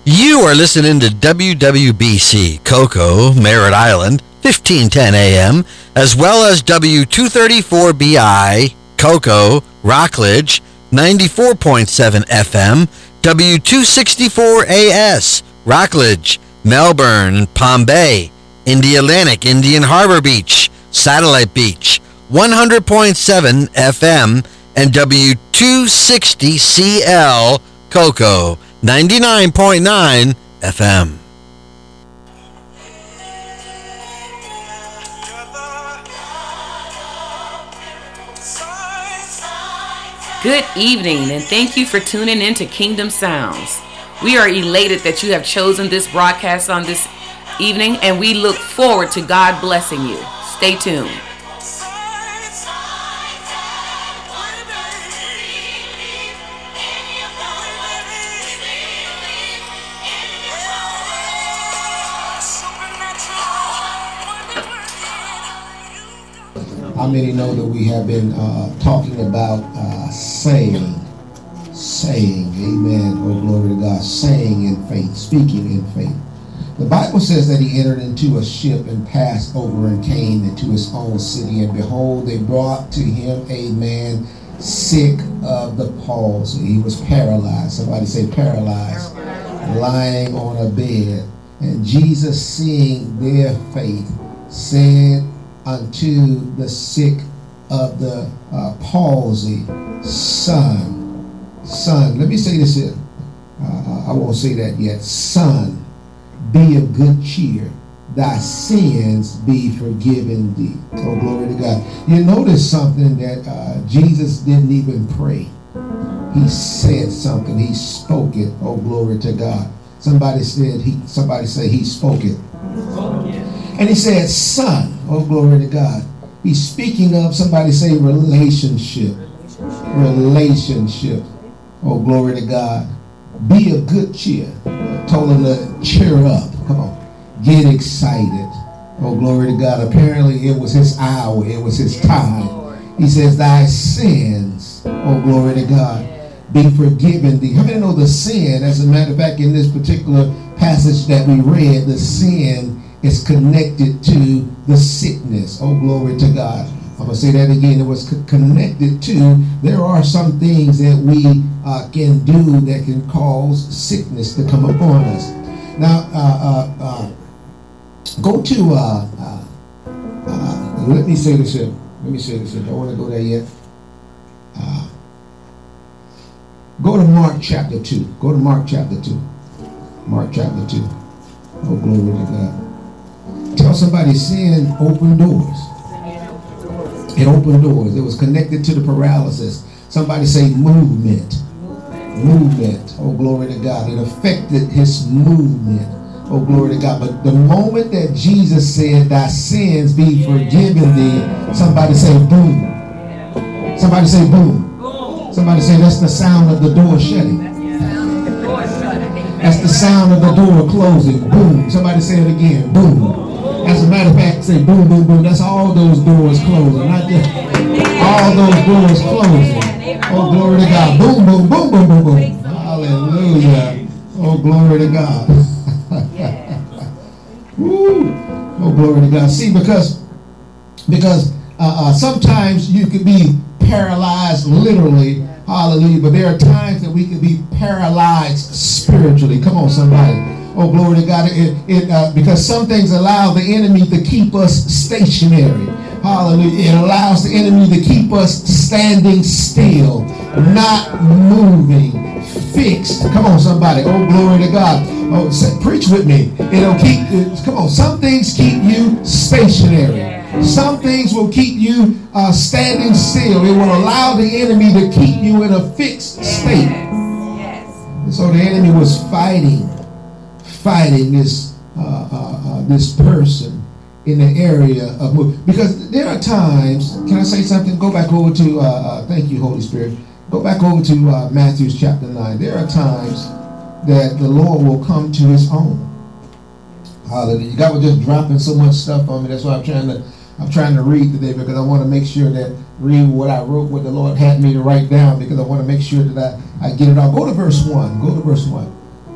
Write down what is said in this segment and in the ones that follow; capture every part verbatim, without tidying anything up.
You are listening to W W B C Cocoa, Merritt Island, fifteen ten A M, as well as W two thirty-four B I, Cocoa, Rockledge, ninety-four point seven F M, W two sixty-four A S, Rockledge, Melbourne, Palm Bay, Indialantic, Indian Harbor Beach, Satellite Beach, one hundred point seven F M, and W two sixty C L, Cocoa, ninety-nine point nine F M. Good evening, and thank you for tuning in to Kingdom Sounds. We are elated that you have chosen this broadcast on this evening, and we look forward to God blessing you. Stay tuned. How many know that we have been uh, talking about uh, saying, saying, amen, oh glory to God, saying in faith, speaking in faith. The Bible says that he entered into a ship and passed over and came into his own city, and behold, they brought to him a man sick of the palsy. He was paralyzed. Somebody say paralyzed, paralyzed. Lying on a bed. And Jesus, seeing their faith, said unto the sick of the uh, palsy, son, son, let me say this here. Uh, I won't say that yet. Son, be of good cheer. Thy sins be forgiven thee. Oh, glory to God. You notice something that uh, Jesus didn't even pray. He said something. He spoke it. Oh, glory to God. Somebody said he. Somebody say he spoke it. And he said, son, oh glory to God. He's speaking of, somebody say relationship. Relationship. Oh glory to God. Be of good cheer. Told him to cheer up. Come on. Get excited. Oh glory to God. Apparently it was his hour. It was his time. He says, thy sins, oh glory to God, be forgiven thee. How many know the sin, as a matter of fact, in this particular passage that we read, the sin is connected to the sickness. Oh, glory to God. I'm going to say that again. It was co- connected to, there are some things that we uh, can do that can cause sickness to come upon us. Now, uh, uh, uh, go to, uh, uh, uh, let me say this here. Let me say this here. Don't want to go there yet. Uh, go to Mark chapter two. Go to Mark chapter two. Mark chapter two. Oh, glory to God. Tell somebody sin opened doors. It opened doors. It was connected to the paralysis. Somebody say movement. Movement. Oh, glory to God. It affected his movement. Oh, glory to God. But the moment that Jesus said, thy sins be forgiven thee, somebody say boom. Somebody say boom. Somebody say that's the sound of the door shutting. That's the sound of the door closing. Boom. Somebody say it again. Boom. As a matter of fact, say boom, boom, boom. That's all those doors closing. Not just all those doors closing. Oh, glory to God. Boom, boom, boom, boom, boom, boom. Hallelujah. Oh, glory to God. Woo. Oh, glory to God. See, because, because uh, uh, sometimes you can be paralyzed literally. Hallelujah. But there are times that we can be paralyzed spiritually. Come on, somebody. Oh, glory to God. It, it, uh, because some things allow the enemy to keep us stationary. Hallelujah. It allows the enemy to keep us standing still, not moving, fixed. Come on, somebody. Oh, glory to God. Oh, say, preach with me. It'll keep, it, come on. Some things keep you stationary. Some things will keep you uh, standing still. It will allow the enemy to keep you in a fixed state. And so the enemy was fighting. fighting this uh, uh, uh, this person in the area of movement. Because there are times, can I say something? Go back over to, uh, uh, thank you, Holy Spirit. Go back over to uh, Matthew chapter nine. There are times that the Lord will come to his own. Hallelujah. God was just dropping so much stuff on me. That's why I'm trying to I'm trying to read today, because I want to make sure that read what I wrote, what the Lord had me to write down, because I want to make sure that I, I get it all. Go to verse one. Go to verse one.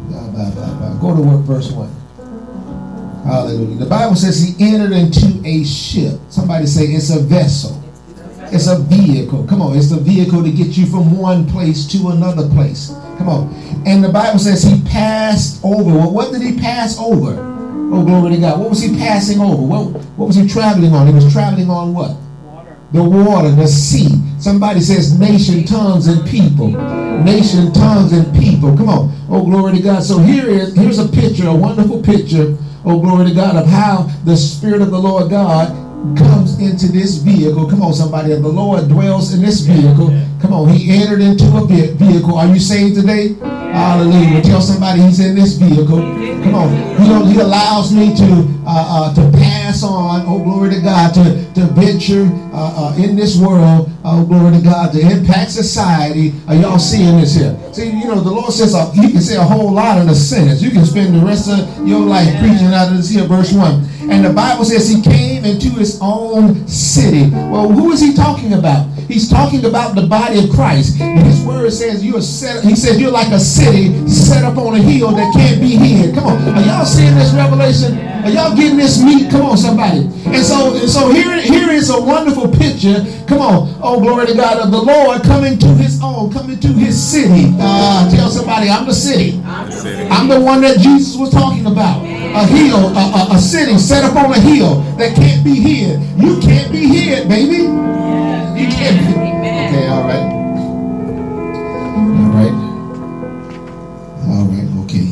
Go to work, verse one. Hallelujah. The Bible says he entered into a ship. Somebody say it's a vessel. It's a vehicle. Come on. It's the vehicle to get you from one place to another place. Come on. And the Bible says he passed over. Well, what did he pass over? Oh, glory to God. What was he passing over? What, what was he traveling on? He was traveling on what? Water. The water, the sea. Somebody says nation, tongues, and people. Nation, tongues, and people. Come on. Oh, glory to God. So here is, here's a picture, a wonderful picture, oh, glory to God, of how the Spirit of the Lord God comes into this vehicle. Come on, somebody. The Lord dwells in this vehicle. Come on. He entered into a vehicle. Are you saved today? Hallelujah. Tell somebody he's in this vehicle. Come on. He, don't, he allows me to uh, uh, to pass on, oh, glory to God, to, to venture uh, uh, in this world, oh, glory to God, to impact society. Are y'all seeing this here? See, you know, the Lord says uh, you can say a whole lot in a sentence. You can spend the rest of your life preaching out of this here, verse one. And the Bible says he came into his own city. Well, who is he talking about? He's talking about the body of Christ. His word says you are set. He says you're like a city set up on a hill that can't be hid. Come on, are y'all seeing this revelation? Are y'all getting this meat? Come on, somebody. And so, and so here, here is a wonderful picture. Come on, oh, glory to God, of the Lord coming to his own, coming to his city. Uh, tell somebody, I'm the city. I'm the city. I'm the one that Jesus was talking about. A hill, a, a, a city set up on a hill that can't be hid. You can't be hid, baby. You can't be. Okay, all right. All right. All right, okay.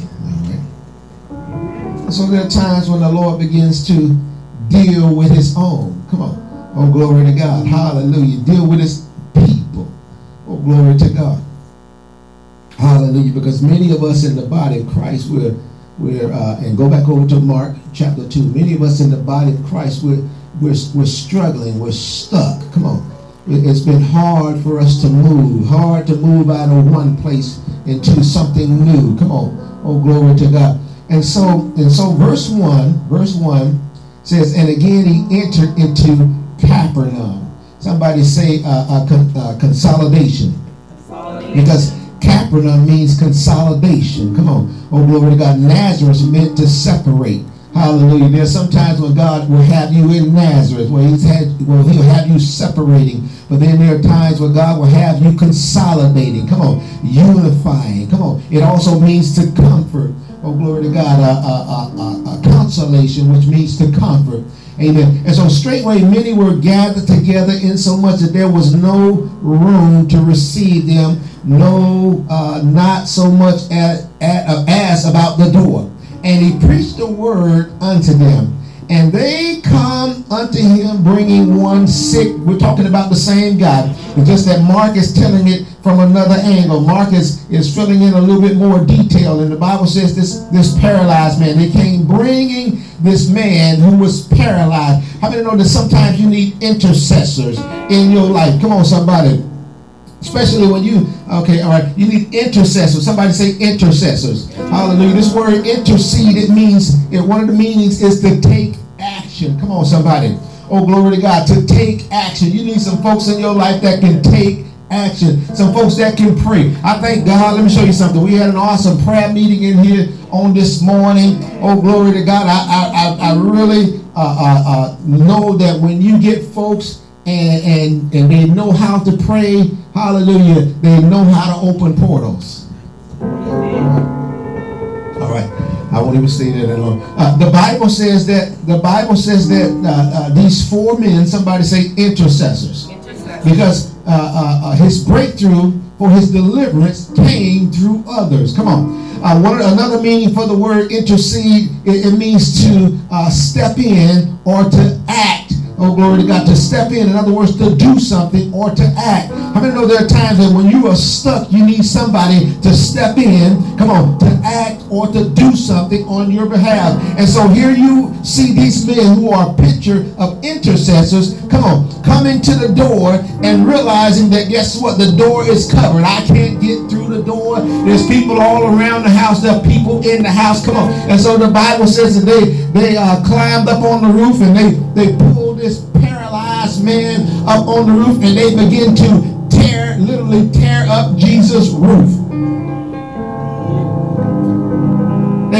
All right. So there are times when the Lord begins to deal with his own. Come on. Oh, glory to God. Hallelujah. Deal with his people. Oh, glory to God. Hallelujah. Because many of us in the body of Christ, we're We're uh, and go back over to Mark chapter two. Many of us in the body of Christ, we're we're we're struggling. We're stuck. Come on, it's been hard for us to move. Hard to move out of one place into something new. Come on, oh, glory to God. And so and so, verse one, verse one says, and again he entered into Capernaum. Somebody say uh, uh, con- uh, consolidation. consolidation, because Capernaum means consolidation. Come on. Oh, glory to God. Nazareth meant to separate. Hallelujah. There's sometimes when God will have you in Nazareth, where he's had, well, he'll have you separating. But then there are times where God will have you consolidating. Come on. Unifying. Come on. It also means to comfort. Oh, glory to God. A, a, a, a consolation, which means to comfort. Amen. And so straightway many were gathered together, in so much that there was no room to receive them, no, uh, not so much as, as about the door. And he preached the word unto them. And they come unto him bringing one sick. We're talking about the same guy. It's just that Mark is telling it from another angle. Mark is, is filling in a little bit more detail. And the Bible says this, this paralyzed man. They came bringing this man who was paralyzed. How many know that sometimes you need intercessors in your life? Come on, somebody. Especially when you, okay, all right, you need intercessors. Somebody say intercessors. Hallelujah. This word intercede, it means, it, one of the meanings is to take action. Come on, somebody. Oh, glory to God. To take action. You need some folks in your life that can take action. Some folks that can pray. I thank God. Let me show you something. We had an awesome prayer meeting in here on this morning. Oh, glory to God. I I, I really uh, uh, uh, know that when you get folks and, and, and they know how to pray, hallelujah, they know how to open portals. All right. I won't even stay there that long. Uh, the Bible says that the Bible says that uh, uh, these four men, somebody say intercessors, intercessors. because uh, uh, uh, his breakthrough for his deliverance came through others. Come on. Uh, one another meaning for the word intercede, it, it means to uh, step in or to act. Oh, glory to God, to step in. In other words, to do something or to act. How many know there are times that when you are stuck, you need somebody to step in, come on, to act or to do something on your behalf. And so here you see these men who are a picture of intercessors, come on, coming to the door and realizing that, guess what, the door is covered. I can't get through the door. There's people all around the house. There are people in the house. Come on. And so the Bible says that they, they uh, climbed up on the roof and they, they pulled this paralyzed man up on the roof, and they begin to tear, literally tear up Jesus' roof.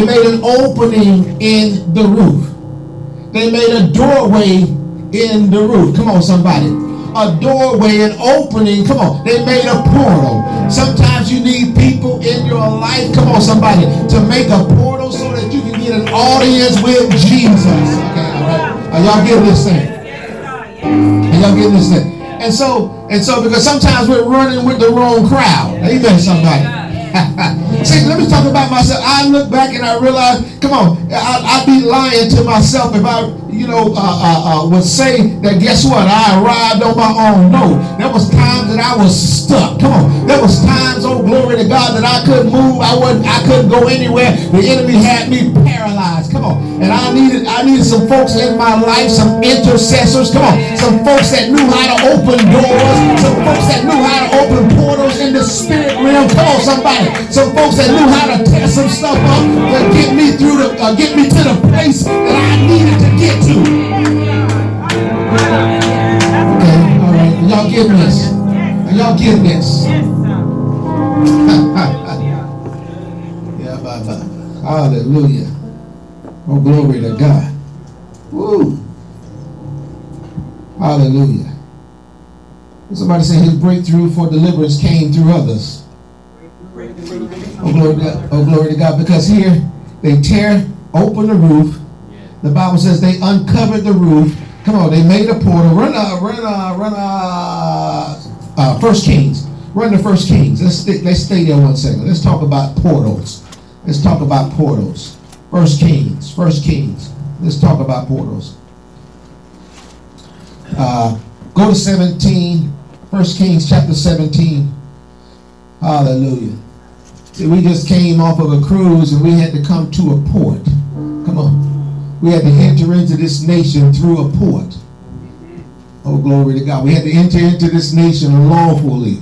They made an opening in the roof. They made a doorway in the roof. Come on, somebody. A doorway, an opening. Come on. They made a portal. Sometimes you need people in your life, come on, somebody, to make a portal so that you can get an audience with Jesus. Okay, all right. Are y'all getting this thing? Are y'all getting this thing? And so, and so, because sometimes we're running with the wrong crowd. Amen, somebody. See, let me talk about myself. I look back and I realize, come on, I, I'd be lying to myself if I, you know, uh, uh, uh, would say that, guess what, I arrived on my own. No, there was times that I was stuck. Come on, there was times, oh glory to God, that I couldn't move. I wasn't, I couldn't go anywhere. The enemy had me paralyzed. Come on, and I needed, I needed some folks in my life, some intercessors. Come on, some folks that knew how to open doors, some folks that knew how to open portals in the spirit realm. Come on, somebody, some folks that knew how to tear some stuff up to get me through the, uh, get me to the place that I needed to get to. Okay, all right, y'all getting this? Are y'all getting this? Yeah, bye bye. Hallelujah. Oh, glory to God. Woo. Hallelujah. Somebody say his breakthrough for deliverance came through others. Oh glory, to God. Oh, glory to God. Because here they tear open the roof. The Bible says they uncovered the roof. Come on, they made a portal. Run, uh, run, uh, run, uh, uh, First Kings. Run to First Kings. Let's stay, let's stay there one second. Let's talk about portals. Let's talk about portals. First Kings. First Kings. Let's talk about portals. Uh, go to seventeen. First Kings chapter seventeen. Hallelujah. See, we just came off of a cruise and we had to come to a port. Come on. We had to enter into this nation through a port. Oh, glory to God. We had to enter into this nation lawfully.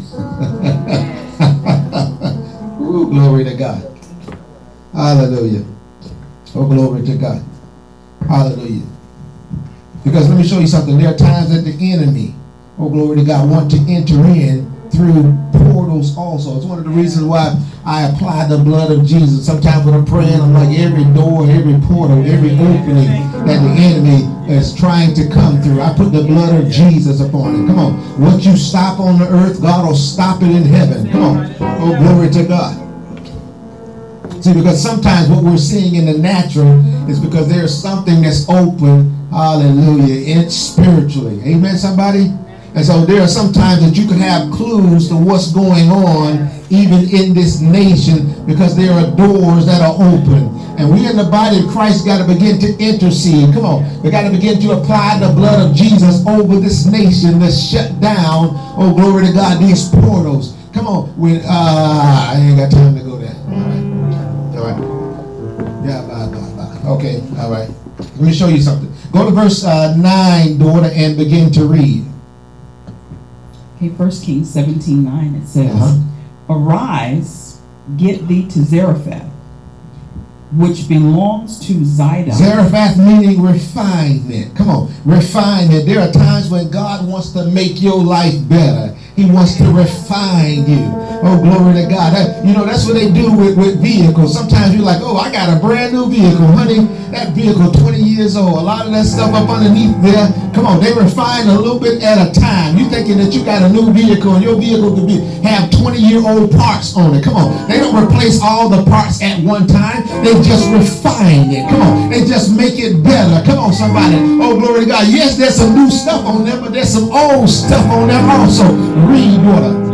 Ooh, glory to God. Hallelujah. Oh, glory to God. Hallelujah. Because let me show you something. There are times that the enemy, oh, glory to God, want to enter in through portals also. It's one of the reasons why I apply the blood of Jesus. Sometimes when I'm praying, I'm like every door, every portal, every opening that the enemy is trying to come through, I put the blood of Jesus upon it. Come on. What you stop on the earth, God will stop it in heaven. Come on. Oh, glory to God. See, because sometimes what we're seeing in the natural is because there's something that's open, hallelujah, in spiritually. Amen, somebody? And so there are some times that you can have clues to what's going on even in this nation because there are doors that are open. And we in the body of Christ got to begin to intercede. Come on. We got to begin to apply the blood of Jesus over this nation to shut down, oh, glory to God, these portals. Come on. When, uh, I ain't got time to go there. All right. All right. Yeah, bye, bye, bye. Okay. All right. Let me show you something. Go to verse uh, nine, daughter, and begin to read. Okay, First Kings seventeen nine, it says, Uh-huh. Arise, get thee to Zarephath, which belongs to Zidon. Zarephath meaning refinement. Come on, refinement. There are times when God wants to make your life better. He wants to refine you. Oh, glory to God. That, you know, that's what they do with, with vehicles. Sometimes you're like, oh, I got a brand new vehicle. Honey, that vehicle twenty years old. A lot of that stuff up underneath there. Come on, they refine a little bit at a time. You thinking that you got a new vehicle and your vehicle could be have twenty-year-old parts on it. Come on. They don't replace all the parts at one time. They just refine it. Come on. They just make it better. Come on, somebody. Oh, glory to God. Yes, there's some new stuff on there, but there's some old stuff on there also. Read, daughter.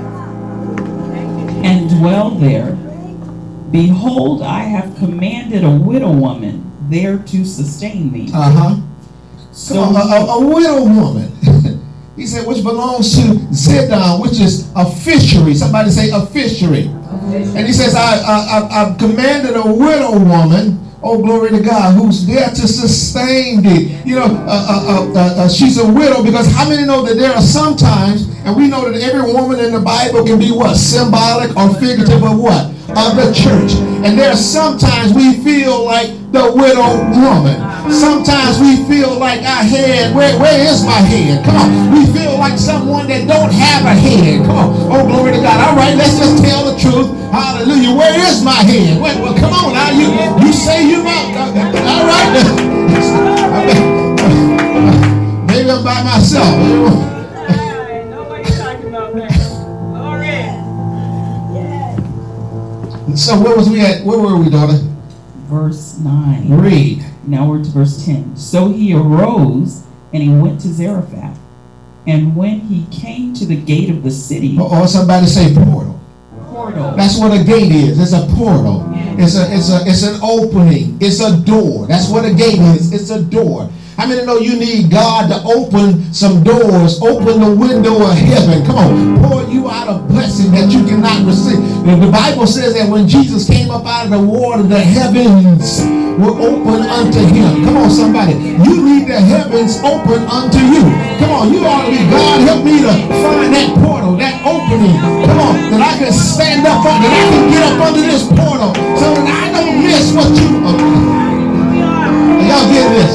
And dwell there. Behold, I have commanded a widow woman there to sustain me. Uh-huh. So Come on, a, a, a widow woman. He said, which belongs to Zidon, which is a fishery. Somebody say a fishery. And he says, I, I, I've commanded a widow woman, oh, glory to God, who's there to sustain thee. You know, uh, uh, uh, uh, she's a widow because how many know that there are some times, and we know that every woman in the Bible can be what? Symbolic or figurative of what? Of the church. And there are sometimes we feel like the widow woman. Sometimes we feel like our head, where, where is my head? Come on. We feel like someone that don't have a head. Come on. Oh, glory to God. All right, let's just tell the truth. Hallelujah. Where is my head? Wait, well, come on now. You, you say you not. All right. Maybe I'm by myself. Nobody's talking about that. Glory. So where was we at? Where were we, daughter? Verse nine. Read. Now we're to verse ten. So he arose and he went to Zarephath. And when he came to the gate of the city. Or somebody say portal. Portal. That's what a gate is. It's a portal. It's a it's a it's an opening. It's a door. That's what a gate is. It's a door. How many know you need God to open some doors, open the window of heaven? Come on, pour you out a blessing that you cannot receive. And the Bible says that when Jesus came up out of the water, the heavens were open unto him. Come on, somebody. You need the heavens open unto you. Come on, you ought to be, God, help me to find that portal, that opening. Come on, that I can stand up, that I can get up under this portal so that I don't miss what you are. Y'all get this?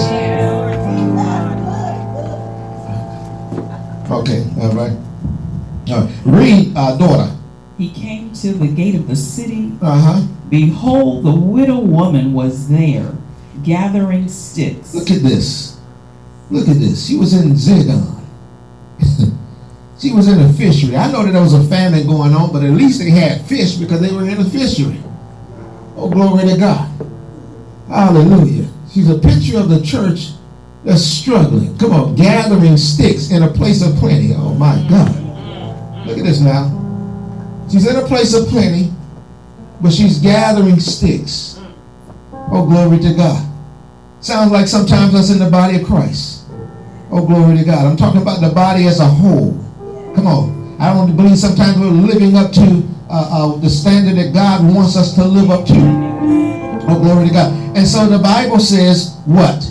Okay, all right. All right. Read, uh, daughter. He came to the gate of the city. Uh-huh. Behold, the widow woman was there, gathering sticks. Look at this. Look at this. She was in Zidon. She was in a fishery. I know that there was a famine going on, but at least they had fish because they were in a fishery. Oh, glory to God. Hallelujah. She's a picture of the church that's struggling. Come on, gathering sticks in a place of plenty. Oh my God. Look at this now. She's in a place of plenty, but she's gathering sticks. Oh, glory to God. Sounds like sometimes us in the body of Christ. Oh, glory to God. I'm talking about the body as a whole. Come on. I don't believe sometimes we're living up to uh, uh, the standard that God wants us to live up to. Oh, glory to God. And so the Bible says what?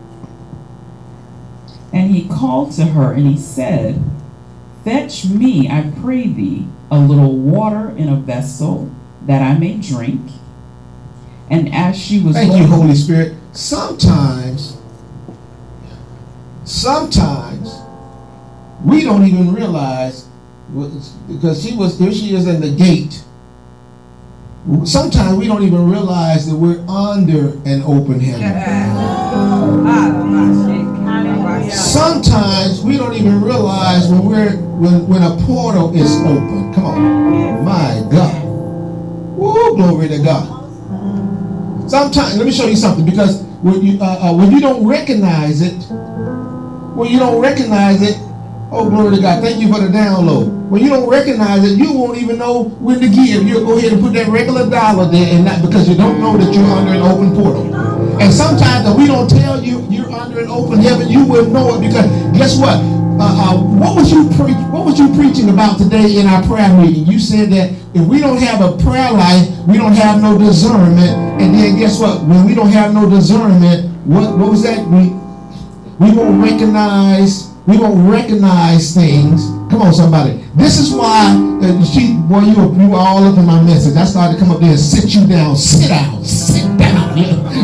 And he called to her, and he said, Fetch me, I pray thee, a little water in a vessel, that I may drink. And as she was Thank going, you, Holy Spirit. Sometimes, sometimes, we don't even realize, because she was, here she is in the gate. Sometimes we don't even realize that we're under an open heaven. Sometimes we don't even realize when we're when, when a portal is open. Come on. My God. Woo, glory to God. Sometimes, let me show you something, because when you uh, uh, when you don't recognize it, when you don't recognize it, oh, glory to God. Thank you for the download. When you don't recognize it, you won't even know when to give. You'll go ahead and put that regular dollar there, and not because you don't know that you're under an open portal. And sometimes if we don't tell you you're under an open heaven, you will know it, because guess what? Uh, uh, what was you pre- What was you preaching about today in our prayer meeting? You said that if we don't have a prayer life, we don't have no discernment. And then guess what? When we don't have no discernment, what what was that? We we won't recognize. We won't recognize things. Come on, somebody. This is why, uh, she, boy, you were, you were all up in my message. I started to come up there and sit you down. Sit down. Sit down.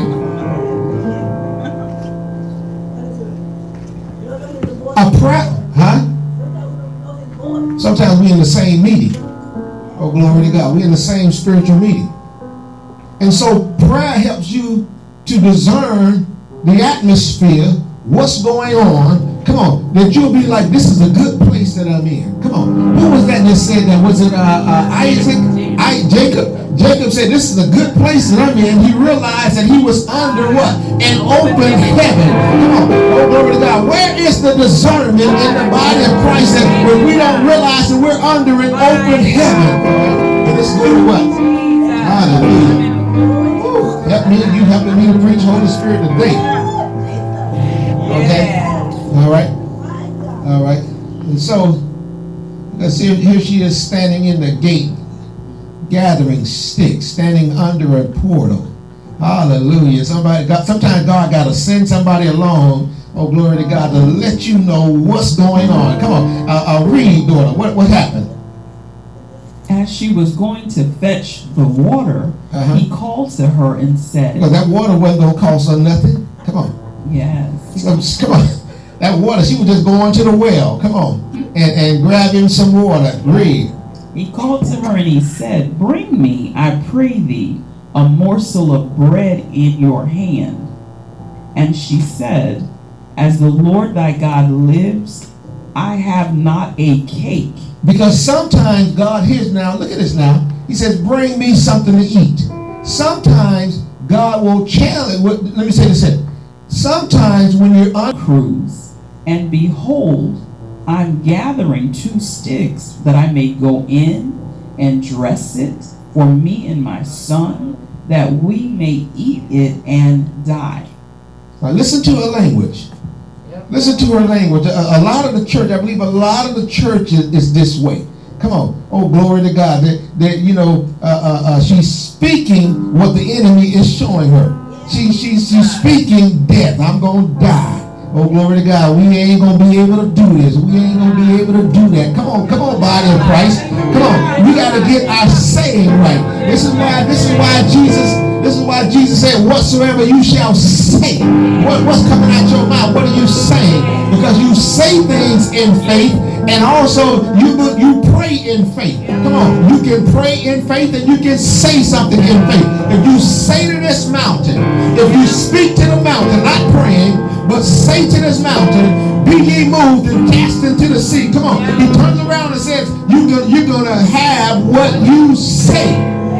A prayer, huh? Sometimes we're in the same meeting. Oh, glory to God. We're in the same spiritual meeting. And so prayer helps you to discern the atmosphere, what's going on. Come on, that you'll be like, this is a good place that I'm in. Come on. Who was that that said that? Was it uh, uh, Isaac? I, Jacob. Jacob said, this is a good place that I'm in. He realized that he was under what? An open heaven. Come on. Oh, glory to God. Where is the discernment in the body of Christ that when we don't realize that we're under an open heaven? And let's go to what? Hallelujah. Ooh, help me. You helping me to preach Holy Spirit today. Okay. All right. All right. And so, let's see. Here she is standing in the gate, gathering sticks, standing under a portal. Hallelujah. Somebody got, sometimes God got to send somebody along, oh, glory to God, to let you know what's going on. Come on. Uh, uh, read, daughter. What, what happened? As as she was going to fetch the water, Uh-huh. he called to her and said, Because that water wasn't going to cost her nothing. Come on. yes. So, come on. That water, she was just going to the well. Come on. And, and grabbing some water. Read. He called to her and he said, bring me, I pray thee, a morsel of bread in your hand. And she said, as the Lord thy God lives, I have not a cake. Because sometimes God hears now, look at this now. He says, bring me something to eat. Sometimes God will challenge. Let me say this here. Sometimes when you're on cruise, and behold, I'm gathering two sticks that I may go in and dress it for me and my son, that we may eat it and die. Now listen to her language. Listen to her language. A, a lot of the church, I believe a lot of the church is, is this way. Come on. Oh, glory to God. That, that you know, uh, uh, uh, she's speaking what the enemy is showing her. She, she, she's speaking death. I'm going to die. Oh, glory to God. We ain't going to be able to do this. We ain't going to be able to do that. Come on. Come on, body of Christ. Come on. We got to get our saying right. This is why, this is why Jesus, this is why Jesus said, whatsoever you shall say. What, what's coming out your mouth? What are you saying? Because you say things in faith, and also you, you pray in faith. Come on. You can pray in faith and you can say something in faith. If you say to this mountain, if you speak to the mountain, not praying, but say to this mountain, be ye moved and cast into the sea. Come on. He turns around and says, you go, you're going to have what you say.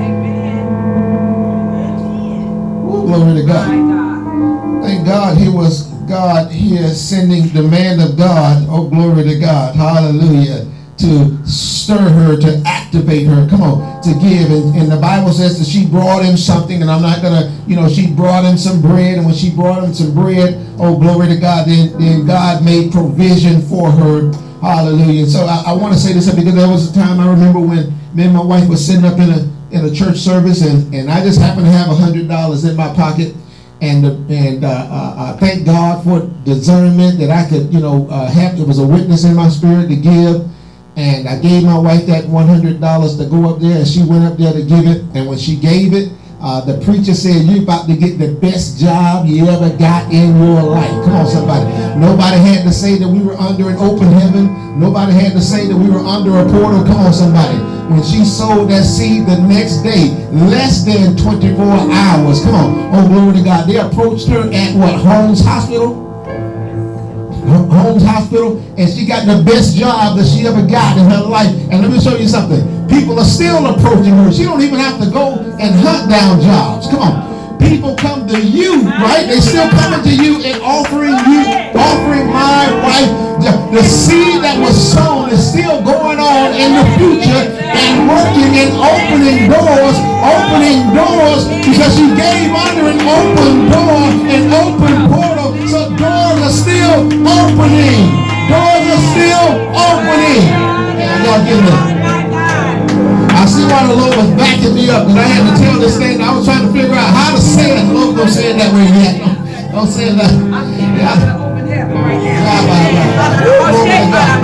Ooh, glory to God. Thank God he was God here sending the man of God. Oh, glory to God. Hallelujah. To stir her, to activate her. Come on, to give. And, and the Bible says that she brought him something, and I'm not going to, you know, she brought him some bread. And when she brought him some bread, oh, glory to God, then, then God made provision for her. Hallelujah. So I, I want to say this because there was a time I remember when me and my wife was sitting up in a in a church service, and, and I just happened to have a hundred dollars in my pocket. And and uh, uh, uh, thank God for discernment that I could, you know, uh, have. There was a witness in my spirit to give. And I gave my wife that one hundred dollars to go up there, and she went up there to give it. And when she gave it, uh, the preacher said, you're about to get the best job you ever got in your life. Come on, somebody. Nobody had to say that we were under an open heaven. Nobody had to say that we were under a portal. Come on, somebody. When she sowed that seed the next day, less than twenty-four hours. Come on. Oh, glory to God. They approached her at what? Holmes Hospital? Holmes Hospital, and she got the best job that she ever got in her life. And let me show you something. People are still approaching her. She don't even have to go and hunt down jobs. Come on. People come to you, right? They still coming to you and offering you, offering my wife. The, the seed that was sown is still going on in the future and working and opening doors, opening doors because she gave under an open door, an open portal. So doors are still opening. Doors are still opening. Yeah, y'all get me. I see why the Lord was backing me up, because I had to tell this thing. I was trying to figure out how to say it. The Lord don't say it that way yet. Don't say it that way. Yeah. Open heaven right now. Yeah, right, right. Oh, glory to God.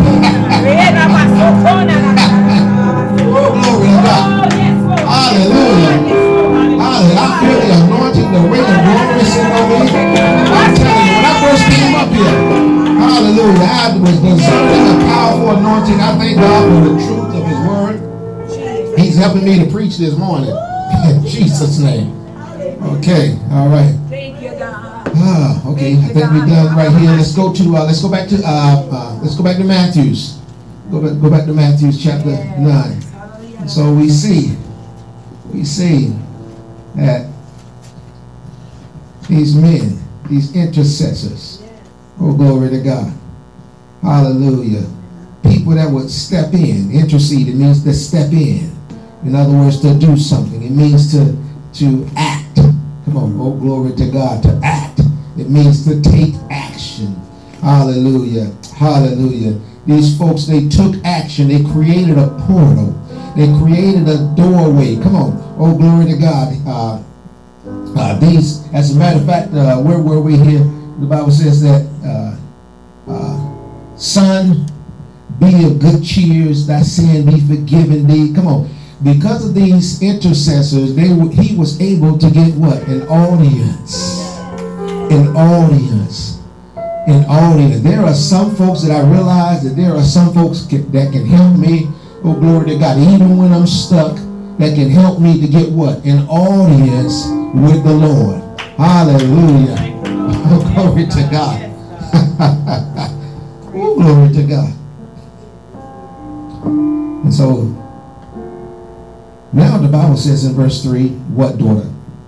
Oh, glory to God. Hallelujah. Hallelujah. I feel the anointing, the weight of glory sitting over me. I'm telling you, when I first came up here, hallelujah, I was discerning a powerful anointing. I thank God for the truth of his word. He's helping me to preach this morning. In Jesus' name. Okay, all right. Thank you, God. Ah, okay, I think we're done right here. Let's go to uh, let's go back to uh, uh, let's go back to Matthew's. Go back, go back to Matthew's chapter nine. So we see, we see that these men, these intercessors, oh glory to God, hallelujah, people that would step in. Intercede, it means to step in. In other words, to do something. It means to to act. Come on, oh glory to God, to act. It means to take action. Hallelujah, hallelujah. These folks, they took action. They created a portal. They created a doorway. Come on, oh glory to God. Uh, uh, these, as a matter of fact, uh, where were we here? The Bible says that uh, uh, son, Be of good cheers, thy sin be forgiven thee. Come on. Because of these intercessors, they were, he was able to get what? An audience. An audience. An audience. There are some folks that I realize that there are some folks can, that can help me. Oh, glory to God. Even when I'm stuck, that can help me to get what? An audience with the Lord. Hallelujah. Oh, glory to God. Oh, glory to God. And so, now the Bible says in verse three, what, daughter?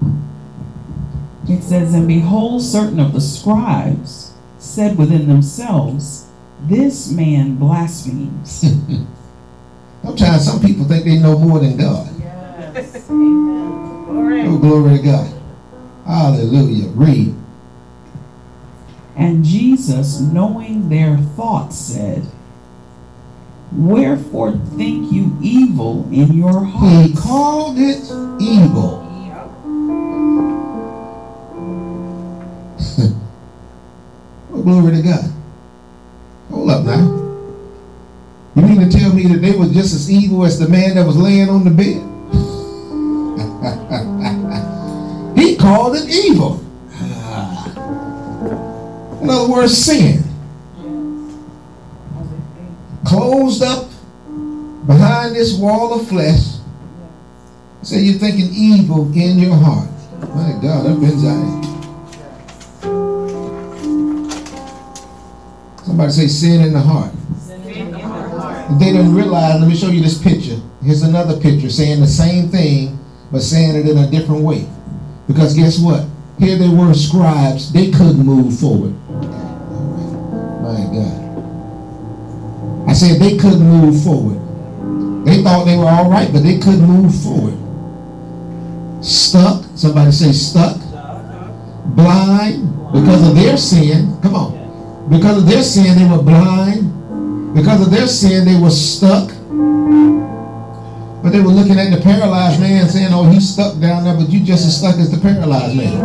It says, and behold, certain of the scribes said within themselves, this man blasphemes. Sometimes some people think they know more than God. Yes. Amen. Glory. Oh, glory to God. Hallelujah. Read. And Jesus, knowing their thoughts, said, wherefore think you evil in your hearts? He called it evil. Oh, glory to God. Hold up now. You mean to tell me that they were just as evil as the man that was laying on the bed? He called it evil. In other words, sin. Closed up behind this wall of flesh. Say you're thinking evil in your heart. My God, that's anxiety. Somebody say sin in the heart. They didn't realize, let me show you this picture. Here's another picture saying the same thing, but saying it in a different way. Because guess what? Here they were scribes. They couldn't move forward. My God. I said they couldn't move forward. They thought they were all right, but they couldn't move forward. Stuck. Somebody say stuck. Blind because of their sin. Come on. Because of their sin, they were blind. Because of their sin, they were stuck. But they were looking at the paralyzed man saying, oh, he's stuck down there, but you just as stuck as the paralyzed man.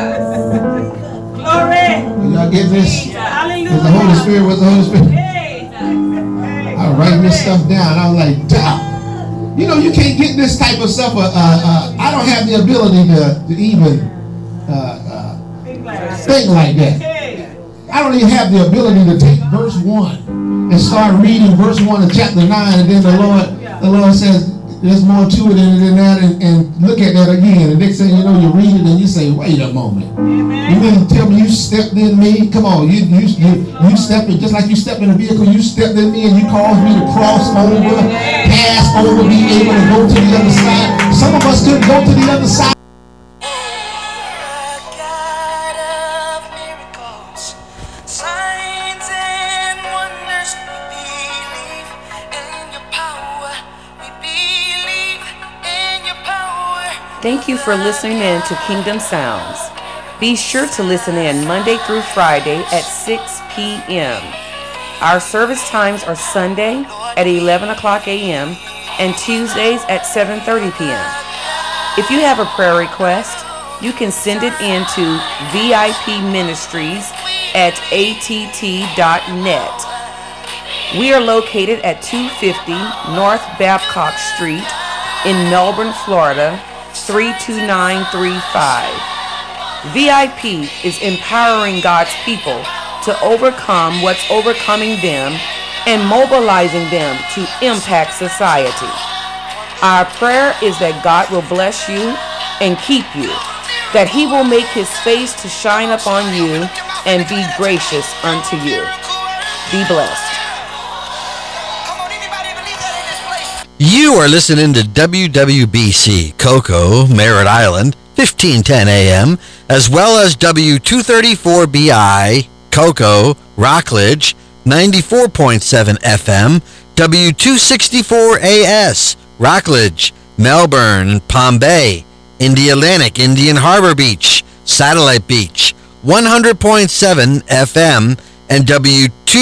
Glory. Y'all get this? Hallelujah. Was the Holy Spirit, was the Holy Spirit? I was writing this stuff down. I was like, damn. You know, you can't get this type of stuff. Uh, uh, I don't have the ability to, to even uh, uh, think like that. I don't even have the ability to take verse one and start reading verse one of chapter nine, and then the Lord, the Lord says, there's more to it than that, and, and look at that again. And next thing you know, you read it and you say, wait a moment. Amen. You mean to tell me you stepped in me? Come on, you you you, you stepped in, just like you stepped in a vehicle, you stepped in me and you caused me to cross over, pass over, be able to go to the other side. Some of us couldn't go to the other side. Thank you for listening in to Kingdom Sounds. Be sure to listen in Monday through Friday at six p.m. Our service times are Sunday at eleven o'clock a.m. and Tuesdays at seven thirty p.m. If you have a prayer request, you can send it in to V I P Ministries at A T T dot net. We are located at two fifty North Babcock Street in Melbourne, Florida, three two nine three five. V I P is empowering God's people to overcome what's overcoming them and mobilizing them to impact society. Our prayer is that God will bless you and keep you, that he will make his face to shine upon you and be gracious unto you. Be blessed. You are listening to W W B C Cocoa, Merritt Island, fifteen ten a.m., as well as W two thirty-four B I, Cocoa, Rockledge, ninety-four point seven F M, W two sixty-four A S, Rockledge, Melbourne, Palm Bay, Indialantic, Indian Harbor Beach, Satellite Beach, one hundred point seven F M, and W